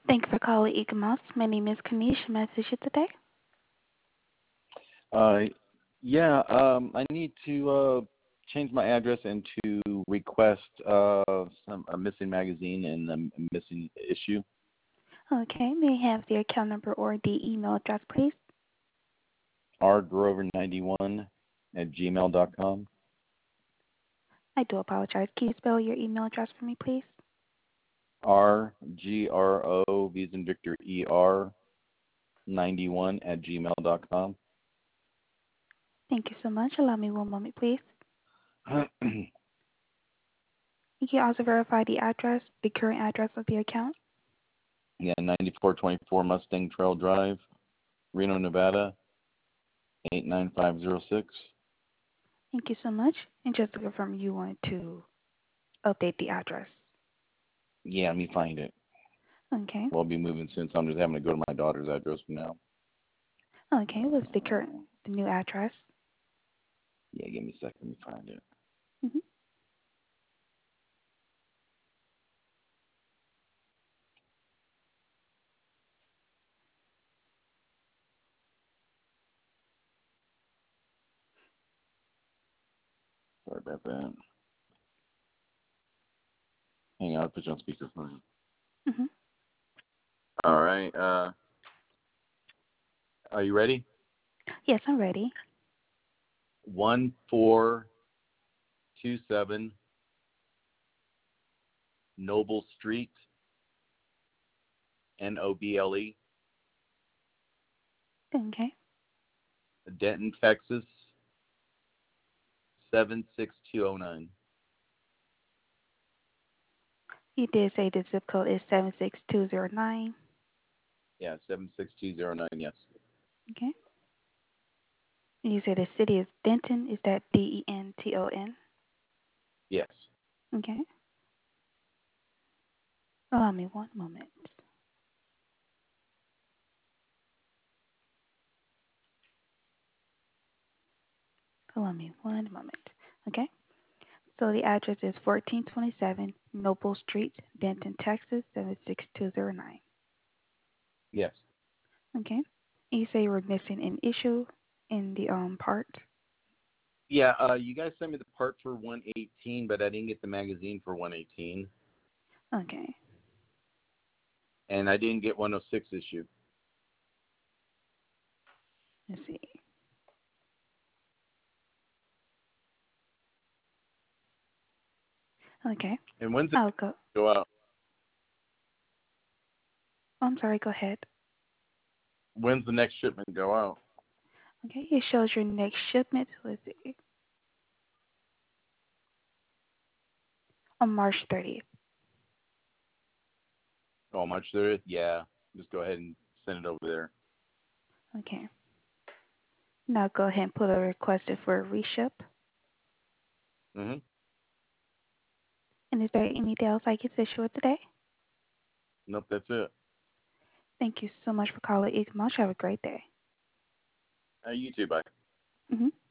Thank you for calling Ecomouse. My name is Kanisha. May I assist you today? Uh, yeah, I need to change my address and to request a missing magazine and a missing issue. Okay. May I have the account number or the email address, please? rgrover91 at gmail.com. I do apologize. Can you spell your email address for me, please? RGRO, V's and Victor ER 91 at gmail.com. Thank you so much. Allow me one moment, please. You can also verify the address, the current address of the account. Yeah, 9424 Mustang Trail Drive, Reno, Nevada, 89506. Thank you so much. And just to confirm, you want to update the address. Yeah, let me find it. Okay. We'll be moving soon, so I'm just having to go to my daughter's address from now. Okay. What's the new address? Yeah, give me a second. Let me find it. Mm-hmm. Sorry about that. Hang on, I'll put you on speakerphone. Mm-hmm. All right. Are you ready? Yes, I'm ready. 1427 Noble Street, Noble, Okay. Denton, Texas, 76209. You did say the zip code is 76209. Yeah, 76209, yes. Okay. And you say the city is Denton. Is that Denton? Yes. Okay. Allow me one moment. Allow me one moment. Okay. So the address is 1427 Noble Street, Denton, Texas, 76209. Yes. Okay. And you say you were missing an issue in the part. Yeah, you guys sent me the part for 118, but I didn't get the magazine for 118. Okay. And I didn't get 106 issue. Let's see. Okay. And when's it I'll go. go out? Oh, I'm sorry. Go ahead. When's the next shipment go out? Okay. It shows your next shipment. Let's see. On March 30th. Oh, March 30th? Yeah. Just go ahead and send it over there. Okay. Now go ahead and put a request in for a reship. Mm-hmm. And is there anything else I can assist you with today? Nope, that's it. Thank you so much for calling Ecomosh. Have a great day. You too, bye. Mm-hmm.